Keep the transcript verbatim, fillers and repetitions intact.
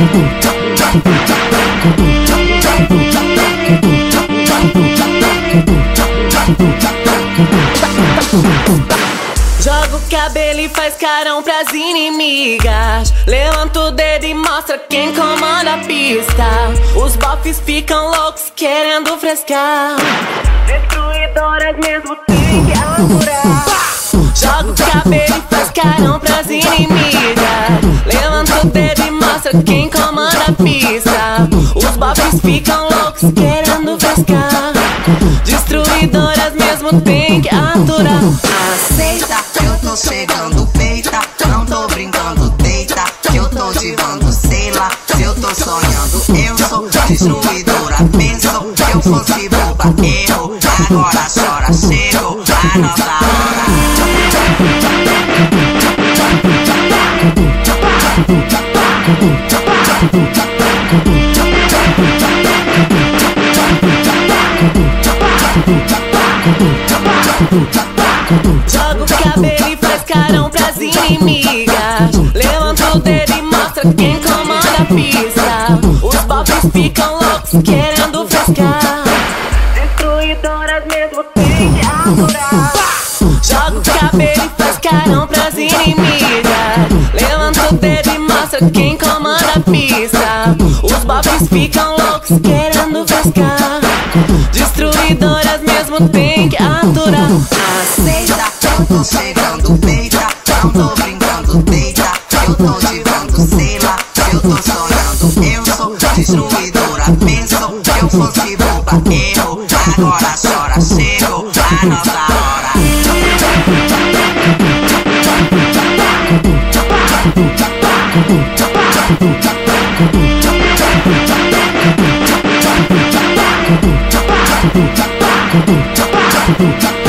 Joga o cabelo e faz carão pras inimigas. Levanta o dedo e mostra quem comanda a pista. Os bofs ficam loucos querendo frescar. Destruidoras mesmo tem que aturar. Joga o cabelo e faz carão pras inimigas. Levanta o dedo e mostra quem comanda a pista. Os bofs ficam loucos querendo frescar. Destruidoras mesmo tem que aturar. Aceita, eu tô chegando, peita. Não tô brincando, deita. Que eu tô divando, sei lá. Se eu tô sonhando, eu sou destruidora. Pensou que eu fosse boba, erro. Agora chora, chegou a nossa hora. Joga o cabelo e faz carão pras inimigas. Levanta o dedo e mostra quem comanda a pista. Os bofs ficam loucos querendo frescar. Destruidoras mesmo tem que aturar. Joga o cabelo e faz carão pras inimigas. Levanta o dedo e mostra quem comanda a pista. Os bofs ficam loucos querendo frescar. Destruidoras mesmo tem que aturar. Aceita, eu tô chegando, peita. Não tô brincando, deita. Eu tô divando, sei lá. Eu tô sonhando, eu sou destruidora. Pensou que eu fosse boba, erro. Agora chora, chegou a nossa hora. Thank you.